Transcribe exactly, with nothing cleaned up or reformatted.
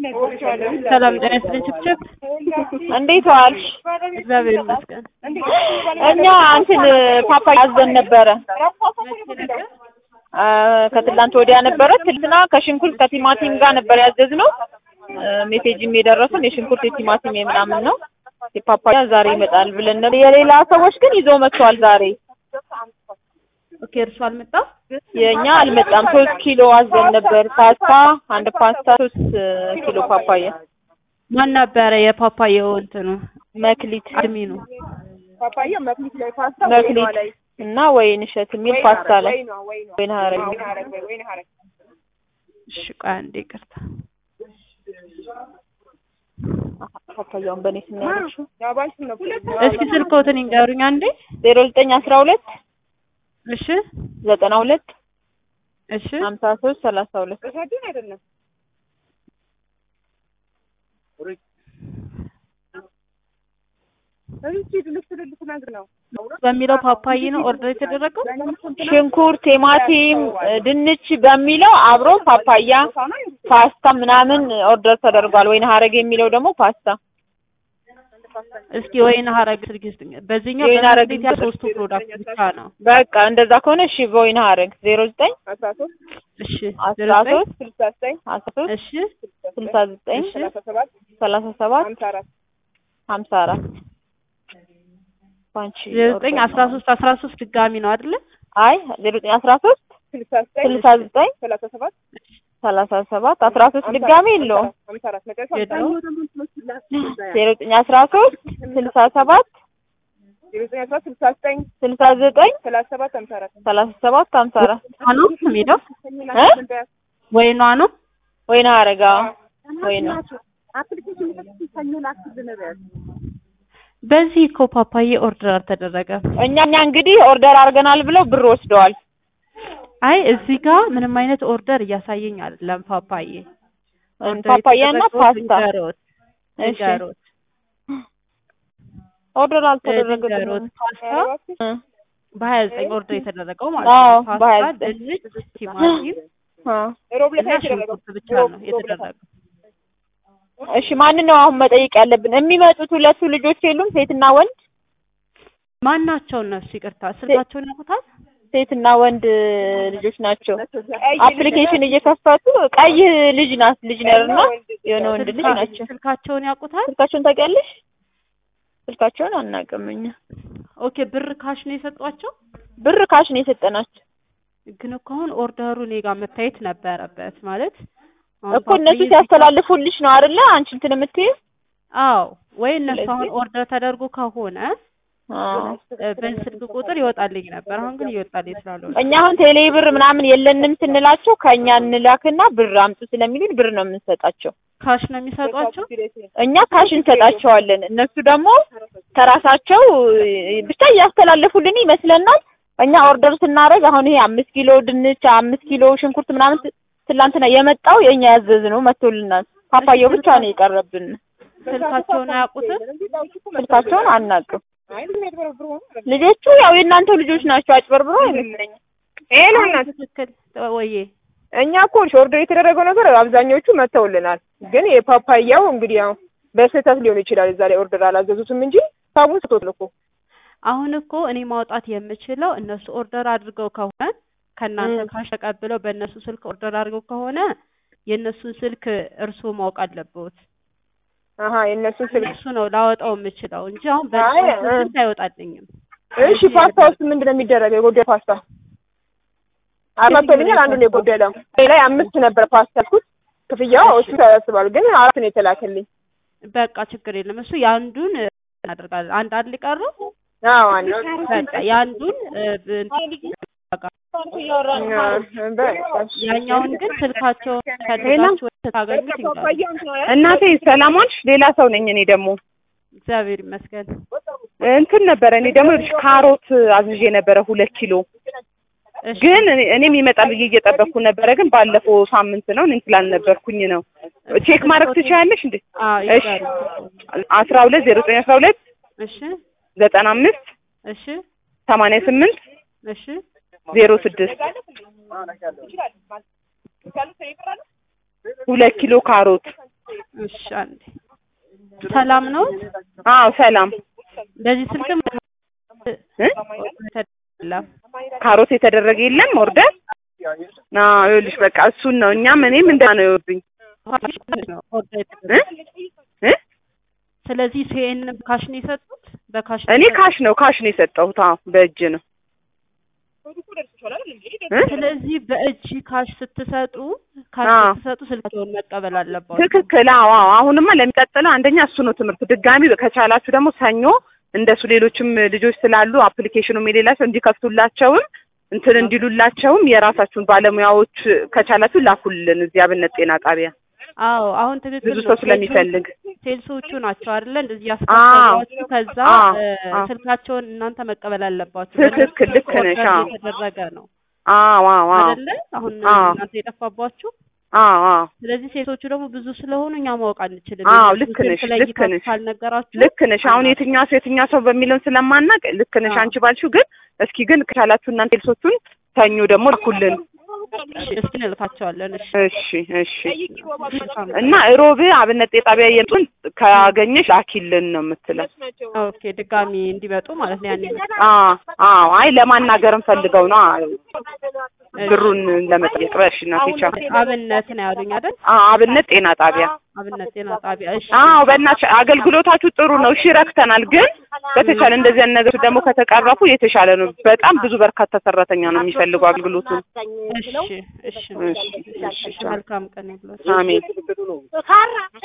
ሰላም ጤና ይስጥልኝ ችብችብ እንዴት ዋልሽ? እግዚአብሔር ይመስገን። እኛ አንተን ፓፓያ አዘን ነበረ ከትላንት ወዲያ ነበረ ትልና ከሽንኩርት ከቲማቲም ጋር ነበር ያዘዝነው። ሜሴጅም የደረሰን የሽንኩርት የቲማቲም የምናምን ነው። የፓፓያ ዛሬ ይመጣል ብለን ነበር። የሌላ ሰዎች ግን ይዘው መጥተዋል ዛሬ። ኦኬ እርሱ አልመጣም? የኛ አልመጣም። ሶስት ኪሎ አዘን ነበር ፓስታ፣ አንድ ፓስታ፣ ሶስት ኪሎ ፓፓያ። ማን ነበረ የፓፓያው እንትኑ? መክሊት አድሚኑ። ፓፓያ መክሊት ላይ ፓስታ መክሊት እና ወይን እሸት የሚል ፓስታ ላይ ወይን ሀረግ ወይን ሀረግ። እሺ ቆይ አንዴ ይቅርታ። ፓፓያውን በኔ ስናያችሁ እስኪ ስልክዎትን ይንገሩኝ አንዴ። ዜሮ ዘጠኝ አስራ ሁለት እሺ ዘጠና ሁለት እሺ ሀምሳ ሶስት ሰላሳ ሁለት እሳቱን አይደለም በሚለው ፓፓያ ነው ኦርደር የተደረገው። ሽንኩርት፣ ቲማቲም፣ ድንች በሚለው አብሮ ፓፓያ፣ ፓስታ ምናምን ኦርደር ተደርጓል። ወይን ሀረግ የሚለው ደግሞ ፓስታ። እስኪ ወይን ሀረግ ስልክስኝ በዚህኛው ወይን ሀረግ በዚህ ሶስቱ ፕሮዳክት ብቻ ነው። በቃ እንደዛ ከሆነ እሺ ወይን ሀረግ ዜሮ ዘጠኝ አስራ ሶስት እሺ አስራ ሶስት ስልሳ ዘጠኝ አስራ ሶስት እሺ ስልሳ ዘጠኝ ሰላሳ ሰባት ሰላሳ ሰባት ሀምሳ አራት ሀምሳ አራት ባንቺ ዘጠኝ አስራ ሶስት አስራ ሶስት ድጋሚ ነው አይደለ? አይ ዜሮ ዘጠኝ አስራ ሶስት ስልሳ ዘጠኝ ስልሳ ዘጠኝ ሰላሳ ሰባት ሰላሳ ሰባት አስራ ሶስት ድጋሚ የለውም። ሀምሳ አራት መጨረሻ ዜሮ ዘጠኝ አስራ ሶስት ስልሳ ሰባት ዜሮ ዘጠኝ አስራ ስልሳ ዘጠኝ ስልሳ ዘጠኝ ሰላሳ ሰባት ሀምሳ አራት ሰላሳ ሰባት ሀምሳ አራት አኑ ሜዳ እ ወይኗ ነው ወይና ሀረጋ ወይና አፕሊኬሽን ተሰኞ ላክዝነበር በዚህ እኮ ፓፓያ ኦርደር አልተደረገም። እኛ እኛ እንግዲህ ኦርደር አድርገናል ብለው ብር ወስደዋል። አይ እዚህ ጋር ምንም አይነት ኦርደር እያሳየኝ አይደለም። ፓፓያ ፓፓያና ፓስታ እሺ ኦርደር አልተደረገም። ፓስታ በሀያ ዘጠኝ ኦርደር የተደረገው ማለት ነው። ፓስታ፣ ድንች፣ ቲማቲም ሮብለት እና የተደረገው ሽንኩርት ብቻ ነው የተደረገው። እሺ ማንን ነው አሁን መጠየቅ ያለብን? የሚመጡት ሁለቱ ልጆች የሉም? ሴትና ወንድ ማን ናቸው እነሱ? ይቅርታ ስልካቸውን ያውቁታል? ሴትና ወንድ ልጆች ናቸው። አፕሊኬሽን እየከፈቱ ቀይ ልጅ ናት ልጅ ነርና የሆነ ወንድ ልጅ ናቸው። ስልካቸውን ያውቁታል? ስልካቸውን ታውቂያለሽ? ስልካቸውን አናውቅም እኛ። ኦኬ ብር ካሽ ነው የሰጧቸው? ብር ካሽ ነው የሰጠናቸው። ግን እኮ አሁን ኦርደሩ እኔ ጋር መታየት ነበረበት ማለት እኮ እነሱ ሲያስተላልፉልሽ ነው አይደለ? አንቺ እንትን የምትይው? አዎ ወይ እነሱ አሁን ኦርደር ተደርጎ ከሆነ አዎ በስልክ ቁጥር ይወጣልኝ ነበር። አሁን ግን ይወጣልኝ ስላልሆነ እኛ አሁን ቴሌ ብር ምናምን የለንም ስንላቸው ከኛ እንላክና ብር አምጡ ስለሚሉን ብር ነው የምንሰጣቸው። ካሽ ነው የሚሰጧቸው? እኛ ካሽ እንሰጣቸዋለን። እነሱ ደግሞ ከራሳቸው ብቻ እያስተላልፉልን ይመስለናል። እኛ ኦርደር ስናደርግ አሁን ይሄ አምስት ኪሎ ድንች፣ አምስት ኪሎ ሽንኩርት ምናምን ትላንትና የመጣው የኛ ያዘዝነው መጥቶልናል። ፓፓያው ብቻ ነው የቀረብን። ስልካቸውን አያውቁትም? ስልካቸውን አናውቅም። ልጆቹ ያው የእናንተው ልጆች ናቸው። አጭበርብሮ አይመስለኝም። ይሄ ነው እናት ትክክል ወይዬ። እኛ እኮ ኦርደር የተደረገው ነገር አብዛኞቹ መተውልናል። ግን የፓፓያው እንግዲህ ያው በስህተት ሊሆን ይችላል። እዛ ላይ ኦርደር አላዘዙትም እንጂ ሳቡን ስቶት ልኮ አሁን እኮ እኔ ማውጣት የምችለው እነሱ ኦርደር አድርገው ከሆነ ከናንተ ካሽ ተቀብለው በእነሱ ስልክ ኦርደር አድርገው ከሆነ የእነሱን ስልክ እርሱ ማወቅ አለበት። አሃ የእነሱን ስልክ እሱ ነው ላወጣው የምችለው እንጂ አሁን በእነሱ ስልክ አይወጣልኝም። እሺ ፓስታ ውስጥ ምንድነው የሚደረገው? የጎደለ ፓስታ አራተኛ አንዱ ነው የጎደለው። ላይ አምስት ነበር ፓስታ ያልኩት ክፍያው እሱ ተያስባል። ግን አራት ነው የተላከልኝ። በቃ ችግር የለም። እሱ ያንዱን እናደርጋለን። አንድ አይደል ይቀረው? አዎ አንዱ በቃ ያንዱን ያኛውን ግን ስልካቸው ከደላችሁ ታገኙት ይንገሩ። እናቴ ሰላም ዋልሽ? ሌላ ሰው ነኝ እኔ ደግሞ። እግዚአብሔር ይመስገን። እንትን ነበረ እኔ ደግሞ ካሮት አዝዤ ነበረ ሁለት ኪሎ ግን እኔም ይመጣል ብዬ እየጠበቅኩ ነበረ። ግን ባለፈው ሳምንት ነው እኔ ስላልነበርኩኝ ነው። ቼክ ማድረግ ትችያለሽ እንዴ? እሺ አስራ ሁለት ዜሮ ዘጠኝ አስራ ሁለት እሺ ዘጠና አምስት እሺ ሰማንያ ስምንት እሺ ዜሮ ስድስት ሁለት ኪሎ ካሮት እሺ አንዴ ሰላም ነው? አዎ ሰላም። በዚህ ስልክም እ ካሮት የተደረገ የለም ኦርደር? አዎ ይኸውልሽ በቃ እሱን ነው እኛም እኔም እንዳ ነው ይወብኝ እ እ ስለዚህ ሲኤን ካሽ ነው የሰጡት? በካሽ እኔ ካሽ ነው ካሽ ነው የሰጠሁት። አዎ በእጅ ነው። ስለዚህ በእጅ ካሽ ስትሰጡ ካሽ ስትሰጡ ስልካቸውን መቀበል አለባችሁ። ትክክል። አዎ አዎ አሁንማ ለሚቀጥለው አንደኛ እሱ ነው ትምህርት። ድጋሚ ከቻላችሁ ደግሞ ሰኞ እንደሱ ሌሎችም ልጆች ስላሉ አፕሊኬሽኑም የሌላቸው እንዲከፍቱላቸውም እንትን እንዲሉላቸውም የራሳችሁን ባለሙያዎች ከቻላችሁ ላኩልን እዚህ አብነት ጤና ጣቢያ። አዎ አሁን ትክክል ብዙ ሰው ስለሚፈልግ ሴልሶቹ ናቸው አይደል እንደዚህ ያስከፈሏችሁ። ከዛ ስልካቸውን እናንተ መቀበል አለባችሁ። ትክክል ልክ ነሽ። አዎ የተደረገ ነው። አዎ አዎ አይደለ አሁን እናንተ የጠፋባችሁ። አዎ አዎ ስለዚህ ሴቶቹ ደግሞ ብዙ ስለሆኑ እኛ ማወቅ አንችልም። አዎ ልክ ነሽ ልክ ነሽ ካልነገራችሁ ልክ ነሽ። አሁን የትኛው ሰው የትኛው ሰው በሚለው ስለማናቅ ልክ ነሽ አንቺ ባልሽው። ግን እስኪ ግን ከቻላችሁ እናንተ ሴልሶቹን ሰኞ ደግሞ ላኩልን። እስኪ እንልካቸዋለን። እሺ እሺ እና ሮብ አብነት ጣቢያ የምጡን ካገኘሽ ላኪልን ነው የምትለው። ኦኬ ድጋሚ እንዲመጡ ማለት ነው ያኔ። አዎ አዎ አይ ለማናገርም ፈልገው ነው ብሩን ለመጠየቅ። በእሺ እናቴቻ አብነት ነው ያሉኝ አይደል? አዎ አብነት ጤና ጣቢያ አብነት ጤና ጣቢያ። እሺ አዎ በእናትሽ አገልግሎታችሁ ጥሩ ነው። እሺ ረክተናል። ግን በተቻለ እንደዚህ አይነት ነገር ደግሞ ከተቀረፉ የተሻለ ነው። በጣም ብዙ በርካታ ሰራተኛ ነው የሚፈልገው አገልግሎቱን። እሺ እሺ እሺ መልካም ቀን ይሁን። አሜን።